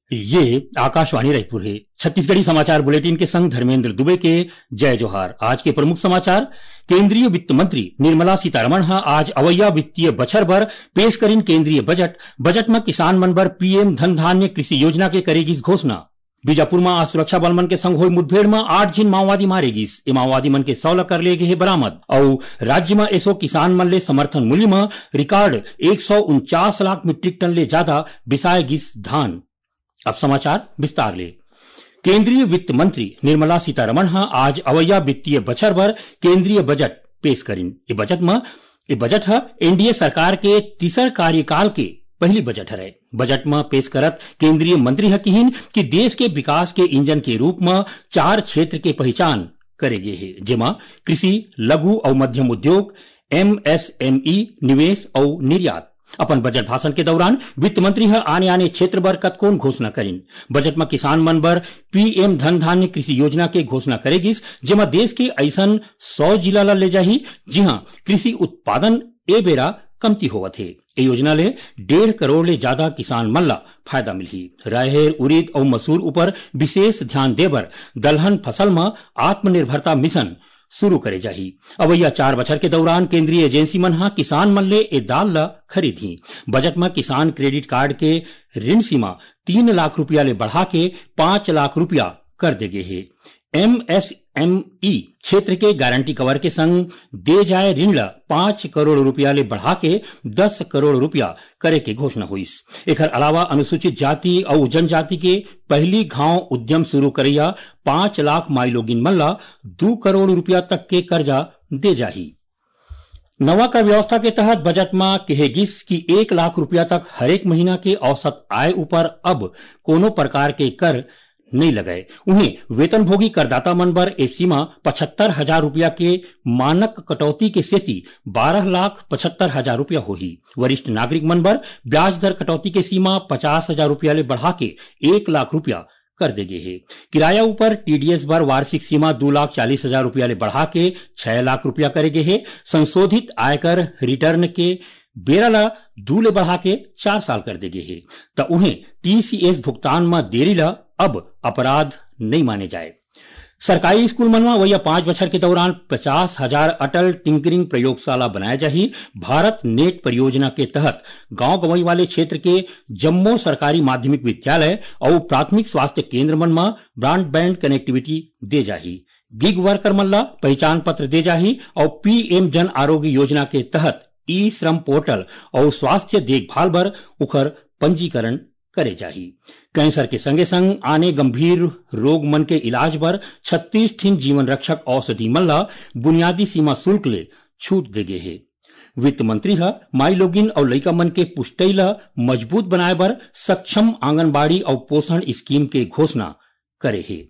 ये आकाशवाणी रायपुर है। छत्तीसगढ़ी समाचार बुलेटिन के संग धर्मेंद्र दुबे के जय जोहार। आज के प्रमुख समाचार। केंद्रीय वित्त मंत्री निर्मला सीतारमण आज अवैया वित्तीय बछर बर पेश करीन केंद्रीय बजट में किसान मन बर पीएम धन धान्य कृषि योजना के करेगी घोषणा। बीजापुर में आज सुरक्षा बल मन के संग हुई मुठभेड़ में 8 जिन माओवादी मारे गिस। ये माओवादी मन के 16 कर ले गए बरामद। और राज्य में ऐसो किसान मन ले समर्थन मूल्य में रिकॉर्ड 149 लाख मीट्रिक टन ले ज्यादा बिसाए गिस धान। अब समाचार विस्तार ले। केंद्रीय वित्त मंत्री निर्मला सीतारमण आज अवैया वित्तीय बछर बर केंद्रीय बजट पेश करीन। ये बजट एनडीए सरकार के तीसर कार्यकाल के पहली बजट है। बजट में पेश करत केंद्रीय मंत्री कहिन कि देश के विकास के इंजन के रूप में 4 क्षेत्र के पहचान करे गए है, जेमा कृषि, लघु और मध्यम उद्योग, एमएसएमई, निवेश और निर्यात। अपन बजट भाषण के दौरान वित्त मंत्री आने क्षेत्र बर कतकोन घोषणा करीन। बजट में किसान मन बर पीएम धन धान्य कृषि योजना के घोषणा करेगिस, जेमा देश के ऐसन 100 जिला ला ले जाही जिहां कृषि उत्पादन ए बेरा कमती होवत है। ये योजना ले 1.5 करोड़ ले ज्यादा किसान मन ला फायदा मिलही। राहेर, उड़ीद और मसूर ऊपर विशेष ध्यान देबर दलहन फसल में आत्मनिर्भरता मिशन शुरू करे जाही। अवैया 4 बछर के दौरान केंद्रीय एजेंसी मन किसान मन ले ए दाल ला खरीदी। बजट में किसान क्रेडिट कार्ड के ऋण सीमा 3 लाख रुपया ले बढ़ा के 5 लाख रुपया कर दे गए है। एमएसएमई क्षेत्र के गारंटी कवर के संग दे जाए ऋण ला 5 करोड़ रुपया ले बढ़ा के 10 करोड़ रुपया करे के घोषणा हुई। एकर अलावा अनुसूचित जाति और जनजाति के पहली गांव उद्यम शुरू करैया 5 लाख माई लोगिन मन ला 2 करोड़ रुपया तक के कर्जा दे जाही। नवा कर व्यवस्था के तहत बजट में कहेगिस कि 1 लाख रुपया तक हरेक महीना के औसत आय ऊपर अब कोनो प्रकार के कर नहीं लगाए। उन्हें वेतनभोगी करदाता मन बर ए सीमा 75,000 रुपया के मानक कटौती के सेती 12,75,000 रुपया होही। वरिष्ठ नागरिक मन बर ब्याज दर कटौती के सीमा 50,000 रुपया ले बढ़ा के 1 लाख रुपया कर दे गए है। किराया ऊपर टीडीएस बर वार्षिक सीमा 2,40,000 रुपया ले बढ़ा के 6 लाख रुपया करे गए है। संशोधित आयकर रिटर्न के बेरा ला 2 ले बढ़ा के 4 साल कर दे गए है। तो उन्हें टीसीएस भुगतान में देरी ला अब अपराध नहीं माने जाए। सरकारी स्कूल मन में वैया 5 बछर के दौरान 50,000 अटल टिंकरिंग प्रयोगशाला बनाया जाही। भारत नेट परियोजना के तहत गांव गंवई वाले क्षेत्र के जम्मो सरकारी माध्यमिक विद्यालय और प्राथमिक स्वास्थ्य केंद्र मन में ब्रॉडबैंड कनेक्टिविटी दे जाही। गिग वर्कर मन ला पहचान पत्र दे जाही और पीएम जन आरोग्य योजना के तहत ई श्रम पोर्टल और स्वास्थ्य देखभाल बर उखर पंजीकरण करे जाही। कैंसर के संगे संग आने गंभीर रोग मन के इलाज बर 36 ठिन जीवन रक्षक औषधि मन ला बुनियादी सीमा शुल्क ले छूट दे गए है। वित्त मंत्री माई लोगिन और लइका मन के पुष्टई ला मजबूत बनाए बर सक्षम आंगनबाड़ी और पोषण स्कीम के घोषणा करे है।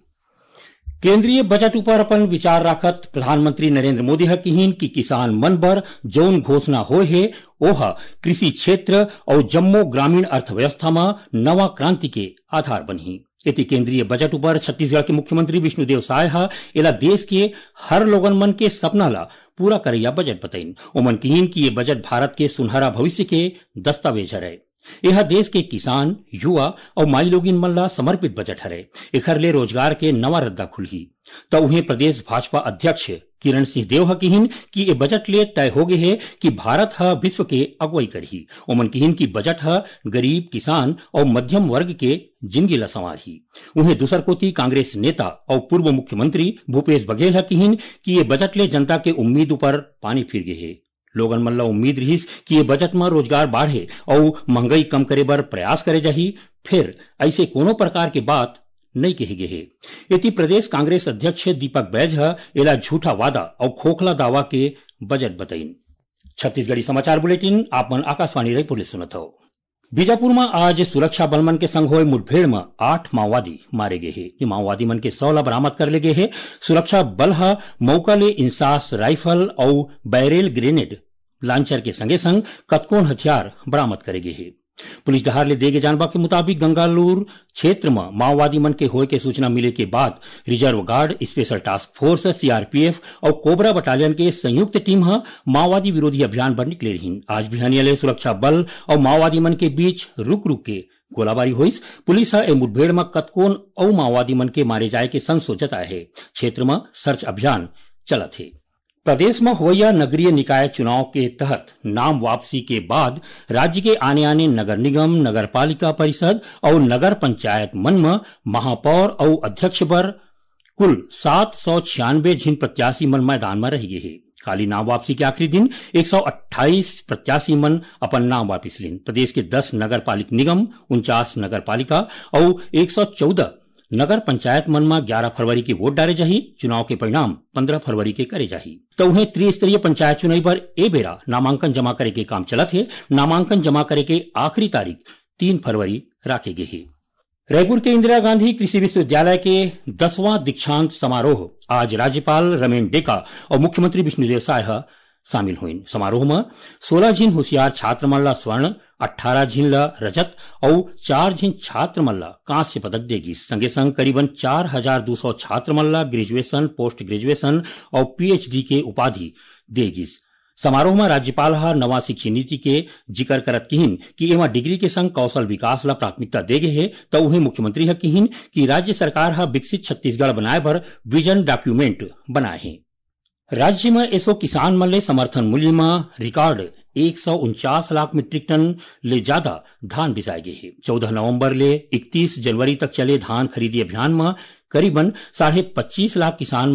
केंद्रीय बजट ऊपर अपन विचार राखत प्रधानमंत्री नरेंद्र मोदी कहिन कि किसान मन बर जौन घोषणा होए है ओह कृषि क्षेत्र और जम्मो ग्रामीण अर्थव्यवस्था में नवा क्रांति के आधार बनही। इति केंद्रीय बजट ऊपर छत्तीसगढ़ के मुख्यमंत्री विष्णुदेव साय एला देश के हर लोगन मन के सपना ला पूरा करैया बजट बताइन। ओमन कहिन कि ये बजट भारत के सुनहरा भविष्य के दस्तावेज है। यह देश के किसान, युवा और माई लोगिन मन ला समर्पित बजट हरे। एखर ले रोजगार के नवा रद्दा खुलही। तो उन्हें प्रदेश भाजपा अध्यक्ष किरण सिंह देव कहिन कि ये बजट ले तय हो गए है कि भारत विश्व के अगुवाई करही। ओमन कहिन कि बजट गरीब, किसान और मध्यम वर्ग के जिंदगी ला संवारही। उन्हें दूसर कोती कांग्रेस नेता और पूर्व मुख्यमंत्री भूपेश बघेल कहिन कि ये बजट ले जनता के उम्मीद ऊपर पानी फिर गए है। लोगन मन ला उम्मीद रहीस कि ये बजट में रोजगार बढ़े और महंगाई कम करे बर प्रयास करे जाही। फिर ऐसे कोनो प्रकार के बात नहीं कही गए है। इति प्रदेश कांग्रेस अध्यक्ष दीपक बैज एला झूठा वादा और खोखला दावा के बजट बताइन। छत्तीसगढ़ी समाचार बुलेटिन आपमन आकाशवाणी रायपुर ले सुनत हो। बीजापुर में आज सुरक्षा बल मन के संग हुए मुठभेड़ में 8 माओवादी मारे गए है। ये माओवादी मन के 16 बरामद कर ले गए है। सुरक्षा बल मौका ले इंसास राइफल और बैरेल ग्रेनेड लांचर के संगे संग कतकोन हथियार बरामद करे गए है। पुलिस डहार ले देगे जानबा के मुताबिक गंगालूर क्षेत्र में माओवादी मन के होए के सूचना मिले के बाद reserve guard, special task force, CRPF और कोबरा बटालियन के संयुक्त टीम माओवादी विरोधी अभियान पर निकले रही। आज बिहानिया सुरक्षा बल और माओवादी मन के बीच रुक रुक के गोलाबारी हुई। पुलिस ए मुठभेड़ में कतकोन और माओवादी मन के मारे जाए के संशय जताए है। क्षेत्र में सर्च अभियान चलत है। प्रदेश में होया नगरीय निकाय चुनाव के तहत नाम वापसी के बाद राज्य के आने आने नगर निगम, नगर पालिका परिषद और नगर पंचायत मन में महापौर और अध्यक्ष बर कुल 796 जिन प्रत्याशी मन मैदान में रह गए हैं। खाली नाम वापसी के आखिरी दिन 128 प्रत्याशी मन अपन नाम वापिस लेन। प्रदेश के 10 नगर पालिक निगम, 49 नगर पालिका और 114 नगर पंचायत मन में 11 फरवरी के वोट डाले जाही। चुनाव के परिणाम 15 फरवरी के करे जाही। तो उन्हें त्रिस्तरीय पंचायत चुनाव पर ए बेरा नामांकन जमा करे के काम चलत है। नामांकन जमा करे के आखिरी तारीख 3 फरवरी राखे गए है। रायपुर के इंदिरा गांधी कृषि विश्वविद्यालय के 10वां दीक्षांत समारोह आज राज्यपाल रमेन डेका और मुख्यमंत्री विष्णुदेव साय शामिल हुए। समारोह में 16 झिन होशियार छात्र मन ला स्वर्ण, 18 झिन ला रजत और 4 झिन छात्र मन ला कांस्य पदक देगी। संगे संग करीबन 4200 छात्र मन ला ग्रेजुएशन, पोस्ट ग्रेजुएशन और पीएचडी के उपाधि देगी। समारोह में राज्यपाल नवा शिक्षा नीति के जिक्र करत किहिन कि एमा डिग्री के संग कौशल विकास ला प्राथमिकता देगे है। तो उन्हें मुख्यमंत्री किहिन कि राज्य सरकार विकसित छत्तीसगढ़ बनाए बर विजन डॉक्यूमेंट बनाए हैं। राज्य में ऐसो किसान मन ले समर्थन मूल्य में रिकॉर्ड 149 लाख मीट्रिक टन ले ज्यादा धान बिसाए गए हैं। 14 नवंबर ले 31 जनवरी तक चले धान खरीदी अभियान में करीबन 25.5 लाख किसान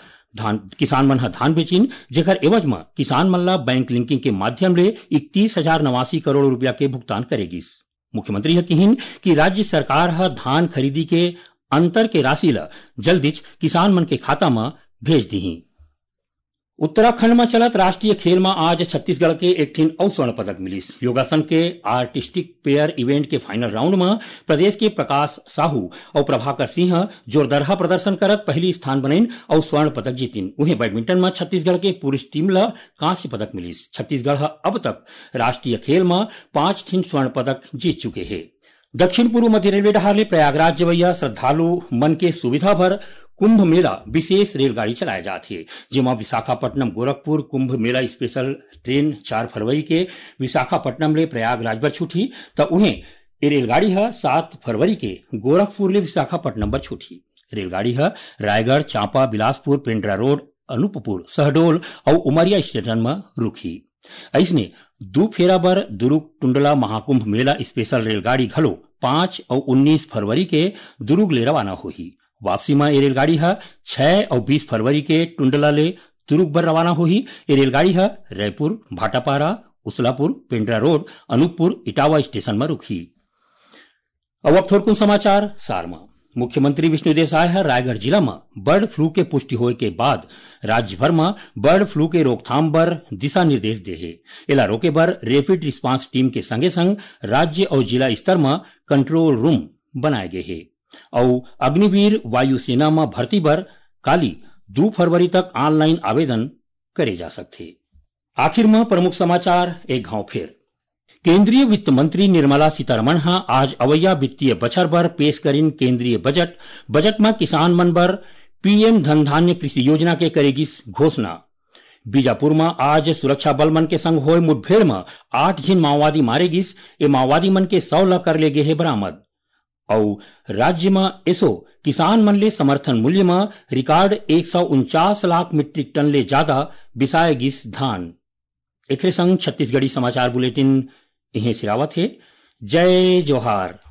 मन धान बेचिन, जेकर एवज में किसान मन ला बैंक लिंकिंग के माध्यम ले 31,089 करोड़ रुपया के भुगतान करेगी। मुख्यमंत्री कहिन कि राज्य सरकार धान खरीदी के अंतर के राशि ला जल्दी किसान मन के खाता में भेज दी। उत्तराखंड में चलत राष्ट्रीय खेल में आज छत्तीसगढ़ के एक ठिन और स्वर्ण पदक मिलिस। योगासन के आर्टिस्टिक पेयर इवेंट के फाइनल राउंड में प्रदेश के प्रकाश साहू और प्रभाकर सिंह जोरदार प्रदर्शन करत पहली स्थान बनइन और स्वर्ण पदक जीतिन। उन्हें बैडमिंटन में छत्तीसगढ़ के पुरुष टीम ला कांस्य पदक मिलिस। छत्तीसगढ़ अब तक राष्ट्रीय खेल में 5 ठिन स्वर्ण पदक जीत चुके हैं। दक्षिण पूर्व मध्य रेलवे डहार ले प्रयागराज जवैया श्रद्धालु मन के सुविधा भर कुंभ मेला विशेष रेलगाड़ी चलाया जाती है, जिसमें विशाखापट्टनम गोरखपुर कुंभ मेला स्पेशल ट्रेन 4 फरवरी के विशाखापट्टनम ले प्रयागराज पर छूटी। तो उन्हें ये रेलगाड़ी 7 फरवरी के गोरखपुर ले विशाखापट्टनम पर छूटी। रेलगाड़ी रायगढ़, चांपा, बिलासपुर, पेंड्रा रोड, अनूपपुर, शहडोल और उमरिया स्टेशन में रुकी। ऐसने 2 फेरा बर दुर्ग टुंडला महाकुंभ मेला स्पेशल रेलगाड़ी घलो 5 और 19 फरवरी के दुर्ग ले रवाना हुई। वापसी में ये रेलगाड़ी 6 और 20 फरवरी के टुंडला ले दुर्ग बर रवाना हुई। ये रेलगाड़ी रायपुर, भाटापारा, उसलापुर, पेंड्रा रोड, अनूपपुर, इटावा स्टेशन में रुकी। अब थोड़कुन समाचार सार में। मुख्यमंत्री विष्णुदेव साय रायगढ़ जिला में बर्ड फ्लू के पुष्टि होए के बाद राज्य भर में बर्ड फ्लू के रोकथाम बर दिशा निर्देश दे है। एला रोके बर रैपिड रिस्पांस टीम के संगे संग राज्य और जिला स्तर में कंट्रोल रूम बनाए गए हैं और अग्निवीर वायुसेना में भर्ती बर काली 2 फरवरी तक ऑनलाइन आवेदन करे जा सकते। आखिर में प्रमुख समाचार एक घाव फेर। केंद्रीय वित्त मंत्री निर्मला सीतारमण आज अवैया वित्तीय बछर बर पेश करीन केंद्रीय बजट में किसान मन बर पीएम धन धान्य कृषि योजना के करेगी घोषणा। बीजापुर में आज सुरक्षा बल मन के संग होए मुठभेड़ में 8 जिन माओवादी मारे गिस। ये माओवादी मन के 100 ला कर ले गए है बरामद। और राज्य में ऐसो किसान मन ले समर्थन मूल्य में रिकॉर्ड 149 लाख मीट्रिक टन ले ज्यादा बिसाए गिस धान। एक संग छत्तीसगढ़ी समाचार बुलेटिन इन्हें सिरावत है। जय जोहार।